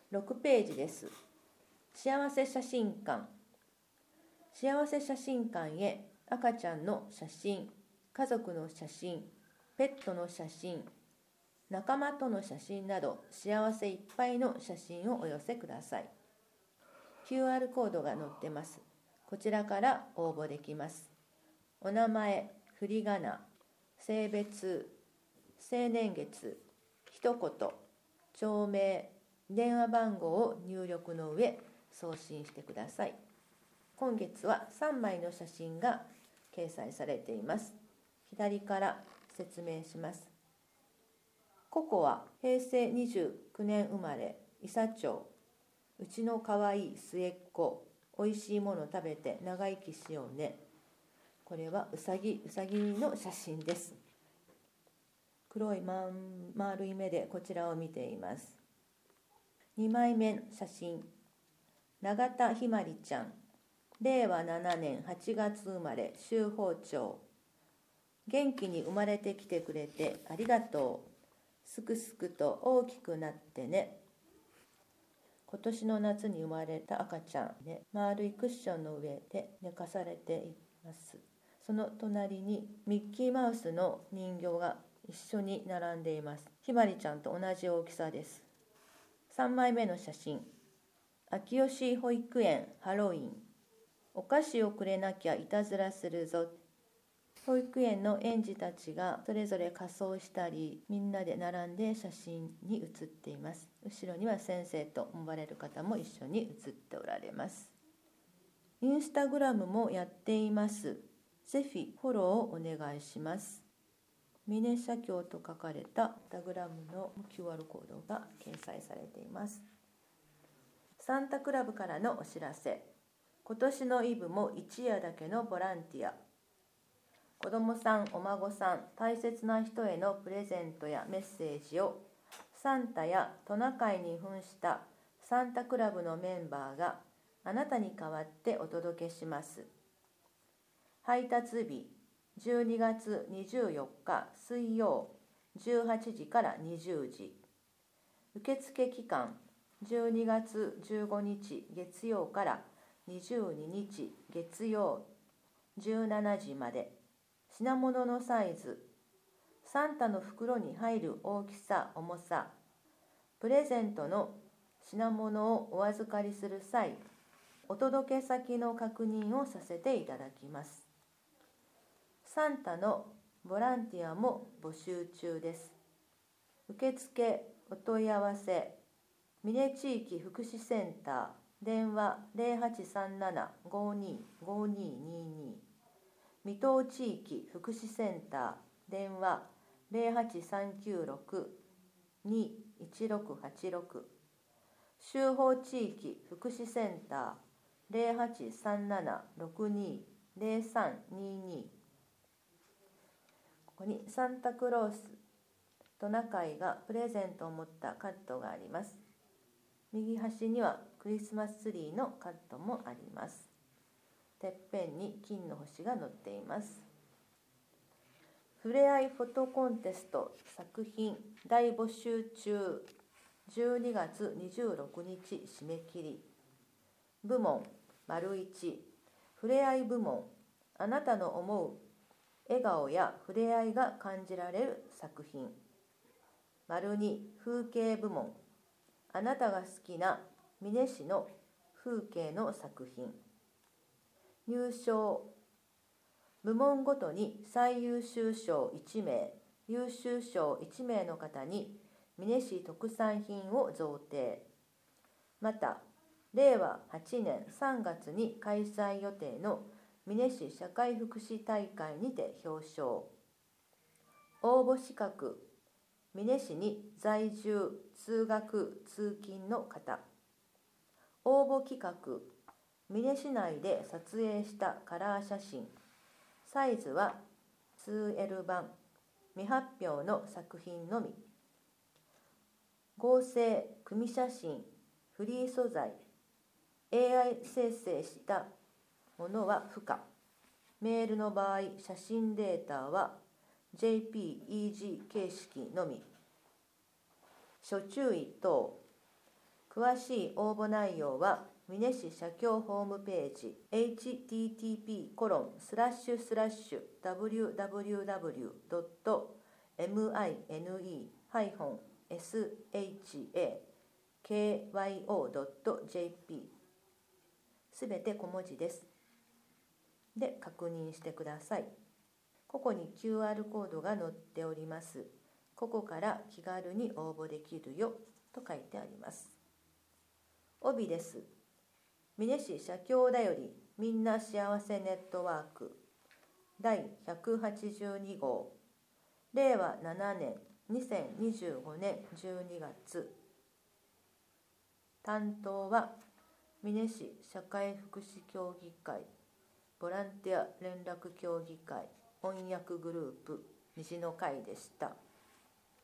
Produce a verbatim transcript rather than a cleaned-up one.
ろくページです。幸せ写真館。幸せ写真館へ赤ちゃんの写真、家族の写真、ペットの写真、仲間との写真など幸せいっぱいの写真をお寄せください。キューアール コードが載ってます。こちらから応募できます。お名前、振り仮名、性別、生年月、一言、町名、電話番号を入力の上送信してください。今月はさんまいの写真が掲載されています。左から説明します。ココはへいせいにじゅうきゅうねん生まれ、伊佐町。うちのかわいい末っ子、おいしいもの食べて長生きしようね。これはうさぎ、うさぎの写真です。黒いまん丸い目でこちらを見ています。にまいめの写真、永田ひまりちゃん。れいわななねんはちがつ生まれ、秋芳町。元気に生まれてきてくれてありがとう。すくすくと大きくなってね。今年の夏に生まれた赤ちゃんで、丸いクッションの上で寝かされています。その隣にミッキーマウスの人形が一緒に並んでいます。ひまりちゃんと同じ大きさです。さんまいめの写真、秋吉保育園ハロウィン。お菓子をくれなきゃいたずらするぞ。保育園の園児たちがそれぞれ仮装したり、みんなで並んで写真に写っています。後ろには先生と思われる方も一緒に写っておられます。インスタグラムもやっています。ぜひフォローをお願いします。峰社協と書かれたインスタグラムの キューアール コードが掲載されています。サンタクラブからのお知らせ。今年のイブも一夜だけのボランティア。子どもさん、お孫さん、大切な人へのプレゼントやメッセージをサンタやトナカイに扮したサンタクラブのメンバーがあなたに代わってお届けします。配達日、じゅうにがつにじゅうよっか水曜じゅうはちじからにじゅうじ。受付期間、じゅうにがつじゅうごにち月曜からにじゅうににち月曜じゅうしちじまで。品物のサイズ、サンタの袋に入る大きさ、重さ、プレゼントの品物をお預かりする際、お届け先の確認をさせていただきます。サンタのボランティアも募集中です。受付お問い合わせ、美祢地域福祉センター、電話 ゼロはちさんなな ごーにー ごーにーにーにー。水戸地域福祉センター、電話 ゼロはちさんきゅうろく にーいちろくはちろく。秋芳地域福祉センター、ゼロはちさんなな ろくにー ゼロさんにーにー。ここにサンタクロース、トナカイがプレゼントを持ったカットがあります。右端にはクリスマスツリーのカットもあります。てっぺんに金の星が載っています。ふれあいフォトコンテスト作品大募集中。じゅうにがつにじゅうろくにち締め切り。部門丸いち、ふれあい部門。あなたの思う笑顔やふれあいが感じられる作品。丸に、風景部門。あなたが好きな美祢市の風景の作品。入賞、部門ごとに最優秀賞いちめい、優秀賞いちめいの方に美祢市特産品を贈呈。また、れいわはちねんさんがつに開催予定の美祢市社会福祉大会にて表彰。応募資格、美祢市に在住、通学、通勤の方。応募企画、美祢市内で撮影したカラー写真。サイズは ツーエル 版、未発表の作品のみ。合成、組写真、フリー素材、エーアイ 生成したものは不可。メールの場合、写真データは ジェイピーイージー 形式のみ。諸注意等。 詳しい応募内容は美祢市社協ホームページ エイチティーティーピーコロンスラッシュスラッシュダブリューダブリューダブリュードットミネハイフンエスエイチエーケーワイオードットジェーピー すべて小文字です。で確認してください。ここに キューアール コードが載っております。ここから気軽に応募できるよと書いてあります。帯です。美祢市社協だよりみんな幸せネットワークだいひゃくはちじゅうに号れいわななねんにせんにじゅうごねんじゅうにがつ。担当は美祢市社会福祉協議会ボランティア連絡協議会翻訳グループ虹の会でした。